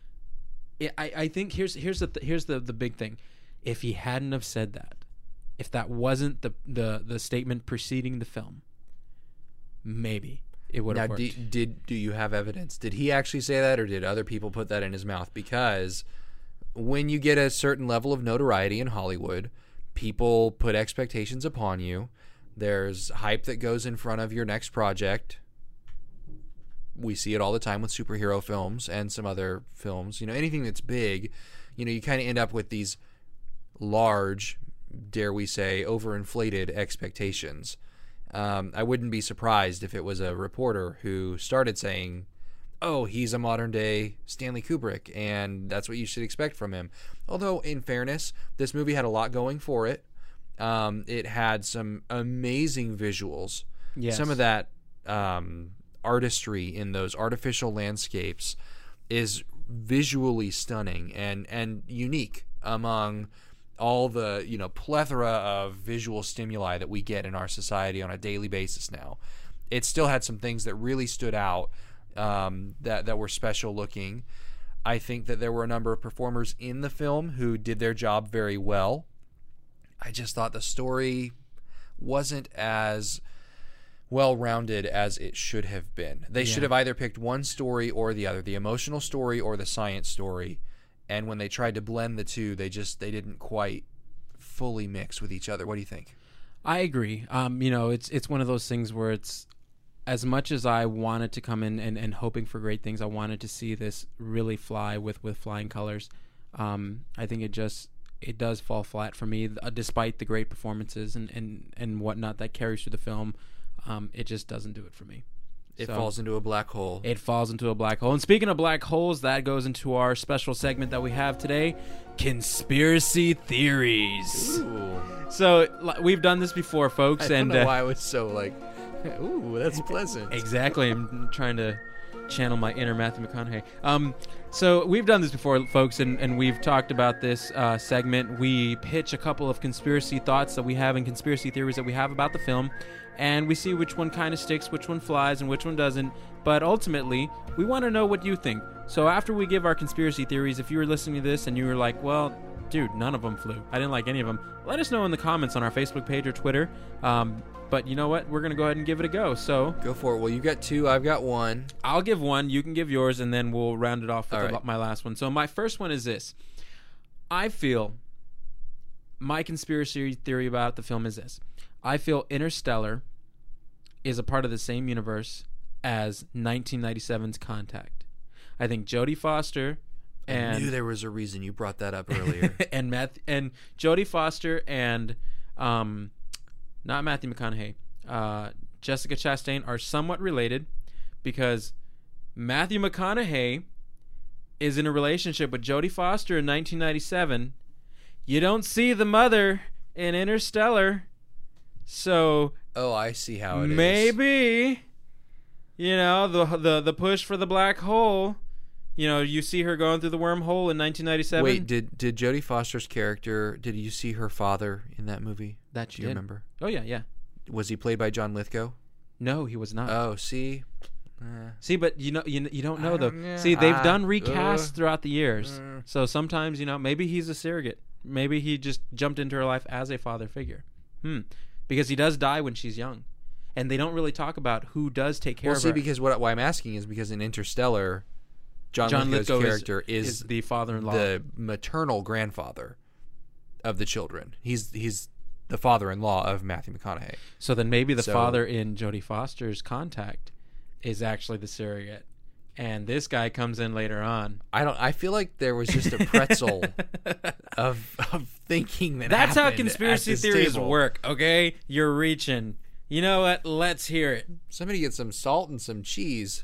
I think here's the big thing. If he hadn't have said that, if that wasn't the statement preceding the film, maybe it would have Now, worked. do you have evidence? Did he actually say that, or did other people put that in his mouth? Because when you get a certain level of notoriety in Hollywood, people put expectations upon you. There's hype that goes in front of your next project. We see it all the time with superhero films and some other films. Anything that's big, you kind of end up with these large, dare we say, overinflated expectations. I wouldn't be surprised if it was a reporter who started saying, oh, he's a modern-day Stanley Kubrick, and that's what you should expect from him. Although, in fairness, this movie had a lot going for it. It had some amazing visuals. Yes. Some of that artistry in those artificial landscapes is visually stunning and unique among all the plethora of visual stimuli that we get in our society on a daily basis now. It still had some things that really stood out, that were special looking. I think that there were a number of performers in the film who did their job very well. I just thought the story wasn't as well-rounded as it should have been. They should have either picked one story or the other, the emotional story or the science story. And when they tried to blend the two, they didn't quite fully mix with each other. What do you think? I agree. It's one of those things where it's, as much as I wanted to come in and hoping for great things, I wanted to see this really fly with flying colors. I think it does fall flat for me, despite the great performances and whatnot that carries through the film. It just doesn't do it for me. It falls into a black hole. It falls into a black hole. And speaking of black holes, that goes into our special segment that we have today, Conspiracy Theories. Ooh. So we've done this before, folks. I don't know why I was so like, ooh, that's pleasant. Exactly. I'm trying to channel my inner Matthew McConaughey. So we've done this before, folks, and we've talked about this segment. We pitch a couple of conspiracy thoughts that we have and conspiracy theories that we have about the film, and we see which one kind of sticks, which one flies, and which one doesn't. But ultimately, we want to know what you think. So after we give our conspiracy theories, if you were listening to this and you were like, well, dude, none of them flew, I didn't like any of them, let us know in the comments on our Facebook page or Twitter. But you know what? We're going to go ahead and give it a go. So Go for it. Well, you got two. I've got one. I'll give one. You can give yours, and then we'll round it off with All right. my last one. So my first one is this. I feel my conspiracy theory about the film is this. I feel Interstellar is a part of the same universe as 1997's Contact. I think Jodie Foster and I knew there was a reason you brought that up earlier. and Jodie Foster and not Matthew McConaughey, Jessica Chastain are somewhat related, because Matthew McConaughey is in a relationship with Jodie Foster in 1997. You don't see the mother in Interstellar, so Oh, I see how it is. maybe the push for the black hole. You see her going through the wormhole in 1997. Wait, did Jodie Foster's character, did you see her father in that movie? That Do you remember? Oh yeah. Was he played by John Lithgow? No, he was not. Oh, see? See, but you don't know though. Yeah. See, they've done recasts throughout the years. So sometimes, maybe he's a surrogate. Maybe he just jumped into her life as a father figure. Because he does die when she's young. And they don't really talk about who does take care of her. Because why I'm asking is because in Interstellar, John Lithgow's Lithgow character is the father-in-law. the maternal grandfather of the children. He's the father-in-law of Matthew McConaughey. So then maybe the father in Jodie Foster's Contact is actually the surrogate, and this guy comes in later on. I feel like there was just a pretzel of thinking That's how happened conspiracy at this theories table. work. Okay, you're reaching. You know what? Let's hear it. Somebody get some salt and some cheese.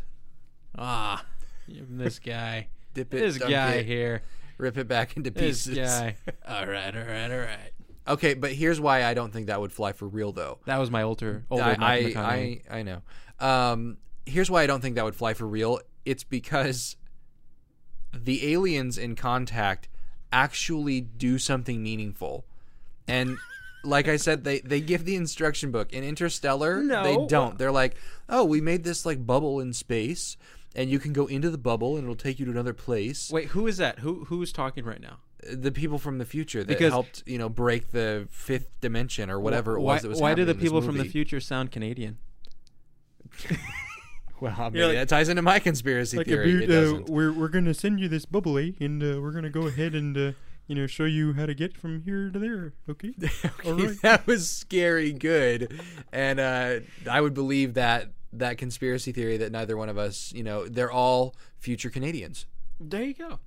This guy. Dip it, This dunk guy it, here. rip it back into This pieces. guy. All right. Okay, but here's why I don't think that would fly for real, though. That was my older Matthew McConaughey. I know. Here's why I don't think that would fly for real. It's because the aliens in Contact actually do something meaningful. And like I said, they give the instruction book. In Interstellar, No. they don't. They're like, oh, we made this like bubble in space, and you can go into the bubble, and it'll take you to another place. Wait, who is that? Who's talking right now? The people from the future that Because- helped, break the fifth dimension or whatever it was that was Why do happening the in this people from the movie. future sound Canadian? Well, maybe like- that ties into my conspiracy theory. It doesn't. we're gonna send you this bubble, and we're gonna go ahead and show you how to get from here to there. Okay. All right. That was scary good, and I would believe that conspiracy theory that neither one of us, they're all future Canadians. There you go.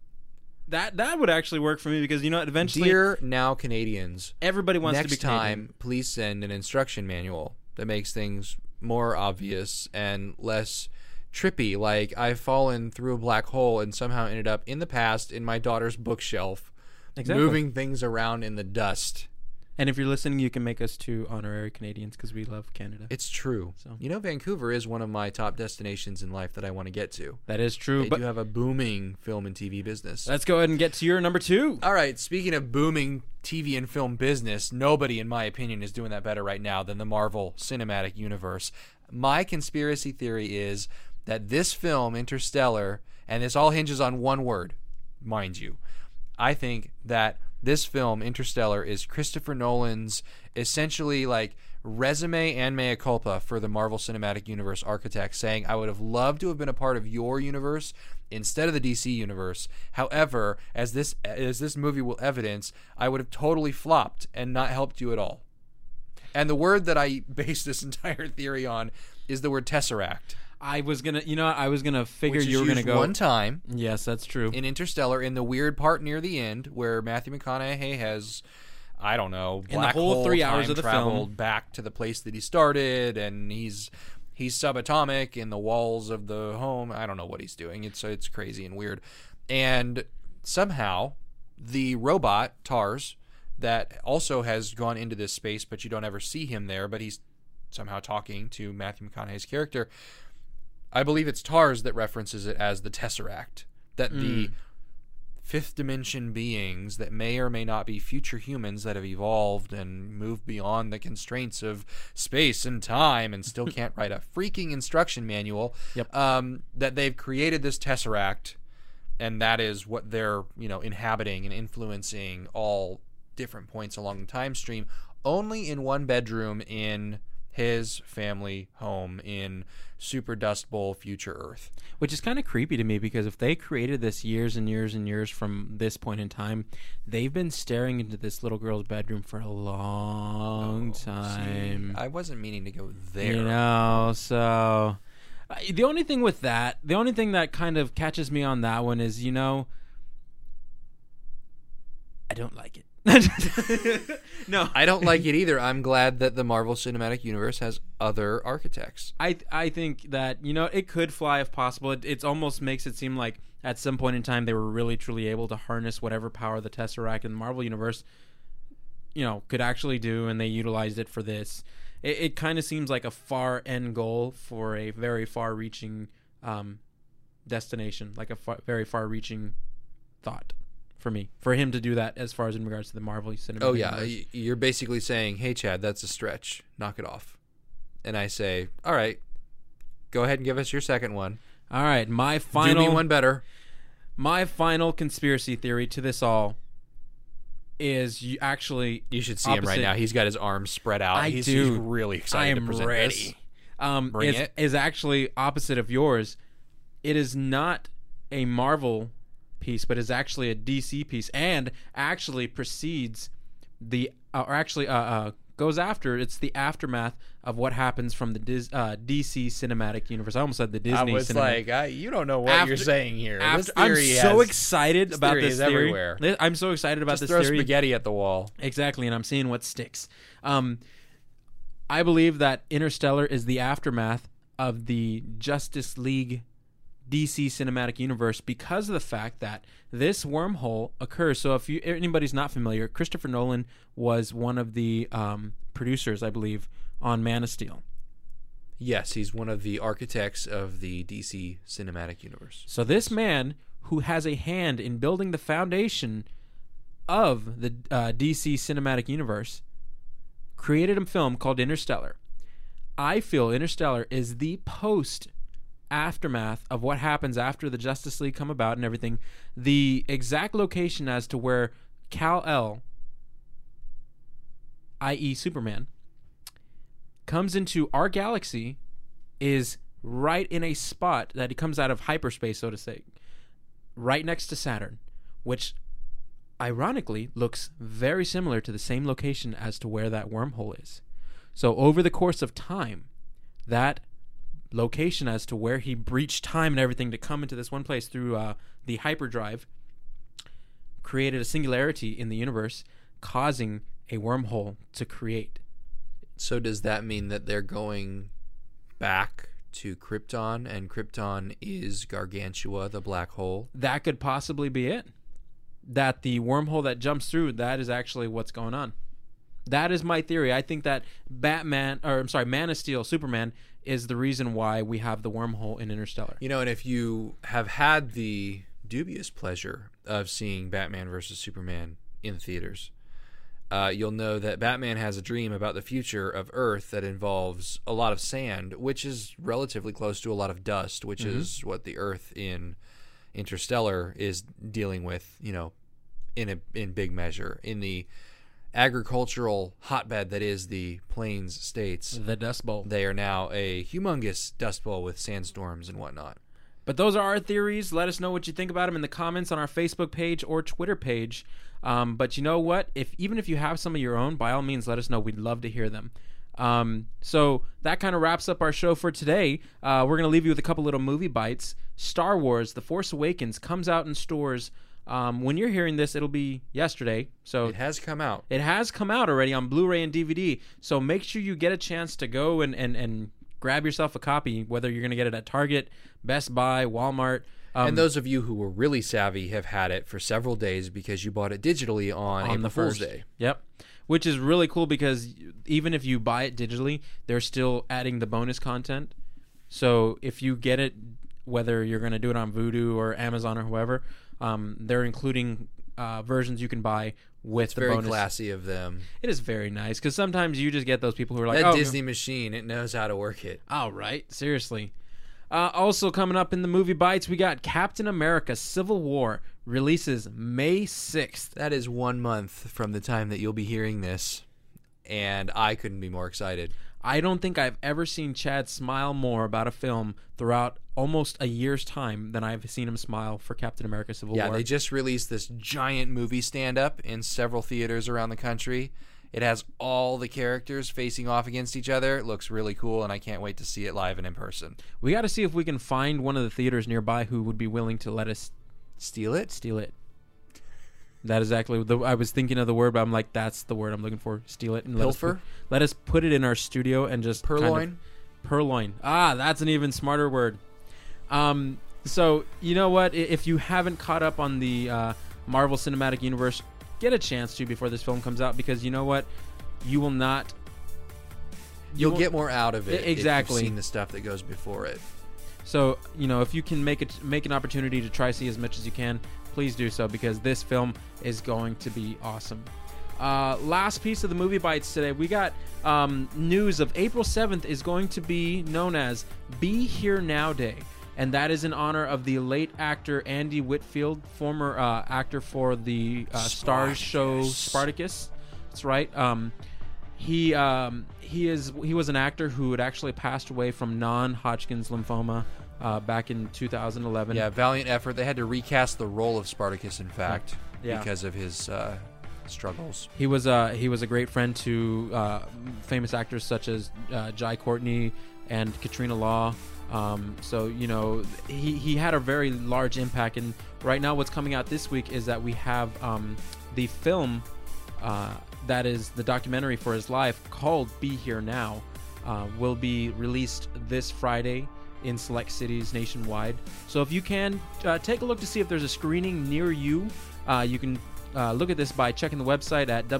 That would actually work for me because eventually Dear now Canadians, everybody wants to be next Canadian. time, please send an instruction manual that makes things more obvious and less trippy. Like I've fallen through a black hole and somehow ended up in the past in my daughter's bookshelf, Exactly. moving things around in the dust. And if you're listening, you can make us 2 honorary Canadians because we love Canada. It's true. So. Vancouver is one of my top destinations in life that I want to get to. That is true. They But do have a booming film and TV business. let's go ahead and get to your number 2. All right, speaking of booming TV and film business, nobody, in my opinion, is doing that better right now than the Marvel Cinematic Universe. My conspiracy theory is that this film, Interstellar, and this all hinges on one word, mind you, I think that this film, Interstellar, is Christopher Nolan's essentially like resume and mea culpa for the Marvel Cinematic Universe architect, saying, I would have loved to have been a part of your universe instead of the DC universe. However, as this movie will evidence, I would have totally flopped and not helped you at all. And the word that I base this entire theory on is the word Tesseract. I was gonna figure Which is you were gonna used go one time Yes, that's true. in Interstellar, in the weird part near the end where Matthew McConaughey has, I don't know, In the black whole hole 3 hours time of the traveled film. back to the place that he started, and he's subatomic in the walls of the home. I don't know what he's doing. It's crazy and weird. And somehow the robot TARS that also has gone into this space, but you don't ever see him there, but he's somehow talking to Matthew McConaughey's character. I believe it's TARS that references it as the Tesseract, that the fifth dimension beings that may or may not be future humans that have evolved and moved beyond the constraints of space and time and still can't write a freaking instruction manual. Yep. That they've created this Tesseract, and that is what they're inhabiting and influencing all different points along the time stream, only in one bedroom in his family home in Super Dust Bowl future Earth. Which is kind of creepy to me because if they created this years and years and years from this point in time, they've been staring into this little girl's bedroom for a long time. See, I wasn't meaning to go there. So the only thing that kind of catches me on that one is, I don't like it. No, I don't like it either. I'm glad that the Marvel Cinematic Universe has other architects. I think that it could fly if possible. It almost makes it seem like at some point in time they were really truly able to harness whatever power the Tesseract in the Marvel Universe could actually do, and they utilized it for this. It kind of seems like a far end goal for a very far reaching destination, like a very far reaching thought. For him to do that as far as in regards to the Marvel Cinematic Oh, yeah. Universe. You're basically saying, hey, Chad, that's a stretch. Knock it off. And I say, all right, go ahead and give us your second one. All right, Do me one better. My final conspiracy theory to this all is you should see him right now. He's got his arms spread out. He's really excited to present this. Bring it. Is actually opposite of yours. It is not a Marvel piece, but is actually a DC piece, and actually precedes goes after. It's the aftermath of what happens from the DC cinematic universe. I almost said the Disney. I was cinematic. you don't know what you're saying here. This I'm theory so has- excited about theory this is theory. everywhere. I'm so excited about Just this throw theory. spaghetti at the wall. Exactly, and I'm seeing what sticks. I believe that Interstellar is the aftermath of the Justice League DC cinematic universe because of the fact that this wormhole occurs. So if anybody's not familiar, Christopher Nolan was one of the producers, I believe, on Man of Steel. Yes, he's one of the architects of the DC cinematic universe. So this man, who has a hand in building the foundation of the DC cinematic universe, created a film called Interstellar. I feel Interstellar is the aftermath of what happens after the Justice League come about and everything. The exact location as to where Kal-El, i.e. Superman, comes into our galaxy is right in a spot that he comes out of hyperspace, so to say, right next to Saturn, which ironically looks very similar to the same location as to where that wormhole is. So over the course of time, that location as to where he breached time and everything to come into this one place through the hyperdrive created a singularity in the universe, causing a wormhole to create. So does that mean that they're going back to Krypton, and Krypton is Gargantua, the black hole? That could possibly be it. That the wormhole that jumps through, that is actually what's going on. That is my theory. I think that Man of Steel, Superman, is the reason why we have the wormhole in Interstellar. You know, and if you have had the dubious pleasure of seeing Batman versus Superman in the theaters, you'll know that Batman has a dream about the future of Earth that involves a lot of sand, which is relatively close to a lot of dust, which is what the Earth in Interstellar is dealing with, you know, in big measure. In the agricultural hotbed that is the Plains States, The Dust Bowl. they are now a humongous dust bowl with sandstorms and whatnot. But those are our theories. Let us know what you think about them in the comments on our Facebook page or Twitter page. But you know what? Even if you have some of your own, by all means, let us know. We'd love to hear them. So that kind of wraps up our show for today. We're going to leave you with a couple little movie bites. Star Wars: The Force Awakens comes out in stores. When you're hearing this, it'll be yesterday. So It has come out. it has come out already on Blu-ray and DVD. So make sure you get a chance to go and grab yourself a copy, whether you're going to get it at Target, Best Buy, Walmart. And those of you who were really savvy have had it for several days because you bought it digitally on April the Fool's 1st. Day. Yep. Which is really cool because even if you buy it digitally, they're still adding the bonus content. So if you get it, whether you're going to do it on Vudu or Amazon or whoever, they're including versions you can buy with the Very bonus. classy of them. It is very nice because sometimes you just get those people who are like, That "Oh, Disney machine, it knows how to work it. all right, seriously." Also coming up in the movie bites, we got Captain America: Civil War releases May 6th. That is 1 month from the time that you'll be hearing this, and I couldn't be more excited. I don't think I've ever seen Chad smile more about a film throughout almost a year's time than I've seen him smile for Captain America: Civil Yeah, War. they just released this giant movie stand-up in several theaters around the country. It has all the characters facing off against each other. It looks really cool, and I can't wait to see it live and in person. We got to see if we can find one of the theaters nearby who would be willing to let us Steal it? steal it. That is exactly I was thinking of the word, but I'm like, that's the word I'm looking for. Steal it and Pilfer? let us put it in our studio and just Purloin? Purloin. That's an even smarter word. So you know what? If you haven't caught up on the Marvel Cinematic Universe, get a chance to before this film comes out, because you know what? You will not. You'll won't- get more out of it Exactly. if you've seen the stuff that goes before it. So, you know, if you can make an opportunity to try see as much as you can, please do so, because this film is going to be awesome. Last piece of the movie bites today, we got news of April 7th is going to be known as Be Here Now Day. And that is in honor of the late actor Andy Whitfield, former actor for the Starz show Spartacus. That's right. He was an actor who had actually passed away from non-Hodgkin's lymphoma back in 2011. Yeah, valiant effort. They had to recast the role of Spartacus, in fact, Yeah. because of his struggles. He was a great friend to famous actors such as Jai Courtney and Katrina Law. So he had a very large impact. And right now, what's coming out this week is that we have the film that is the documentary for his life called Be Here Now will be released this Friday in select cities nationwide. So if you can take a look to see if there's a screening near you, you can look at this by checking the website at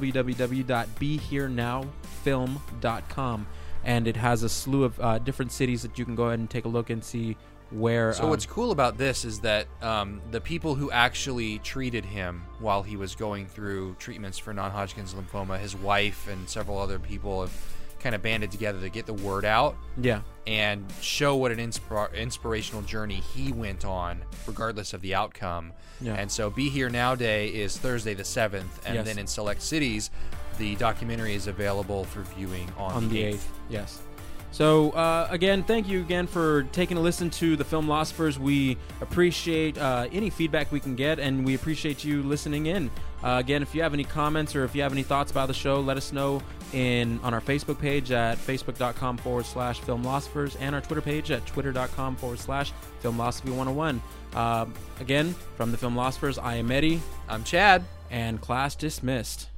www.BeHereNowFilm.com, and it has a slew of different cities that you can go ahead and take a look and see where. So what's cool about this is that the people who actually treated him while he was going through treatments for non-Hodgkin's lymphoma, his wife and several other people have kind of banded together to get the word out. Yeah. And show what an inspirational journey he went on, regardless of the outcome. Yeah. And so Be Here Now Day is Thursday the 7th, and Yes. then in select cities, the documentary is available for viewing on the 8th. Yes. So, again, thank you again for taking a listen to the Filmlosophers. We appreciate any feedback we can get, and we appreciate you listening in. Again, if you have any comments or if you have any thoughts about the show, let us know on our Facebook page at facebook.com/Filmlosophers and our Twitter page at twitter.com/Filmlosophy101. Again, from the Filmlosophers, I am Eddie. I'm Chad. And class dismissed.